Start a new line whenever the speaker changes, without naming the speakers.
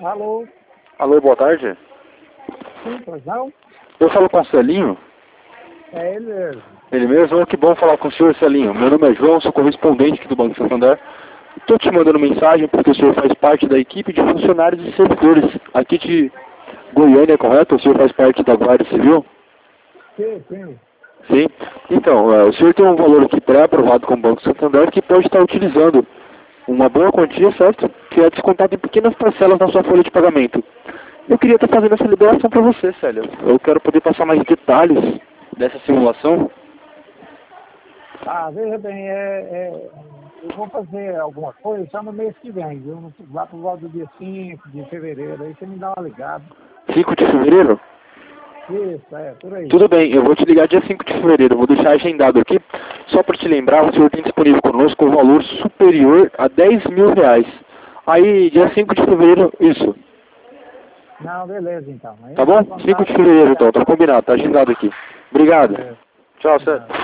Alô?
Alô, boa tarde.
Sim, pois não?
Eu falo com o Celinho.
É ele mesmo.
Ele mesmo? Oh, que bom falar com o senhor, Celinho. Meu nome é João, sou correspondente aqui do Banco Santander. Estou te mandando mensagem porque o senhor faz parte da equipe de funcionários e servidores aqui de Goiânia, correto? O senhor faz parte da Guarda Civil?
Sim, sim.
Sim. Então, o senhor tem um valor aqui pré-aprovado com o Banco Santander que pode estar utilizando uma boa quantia, certo? Que é descontado em pequenas parcelas na sua folha de pagamento. Eu queria estar fazendo essa liberação para você, Célio. Eu quero poder passar mais detalhes dessa simulação.
Ah, veja bem, eu vou fazer alguma coisa só no mês que vem, viu? Lá por volta do dia 5 de fevereiro, aí você me dá uma ligada.
5 de fevereiro?
Isso, por aí.
Tudo bem, eu vou te ligar dia 5 de fevereiro. Eu vou deixar agendado aqui. Só para te lembrar, o senhor tem disponível conosco um valor superior a R$ 10.000. Aí, dia 5 de fevereiro, isso.
Não, beleza então. Aí
Tá
entra
bom?
em
5 de
contato.
fevereiro, então. Tá combinado, tá agendado aqui. Obrigado. Tchau, Célio.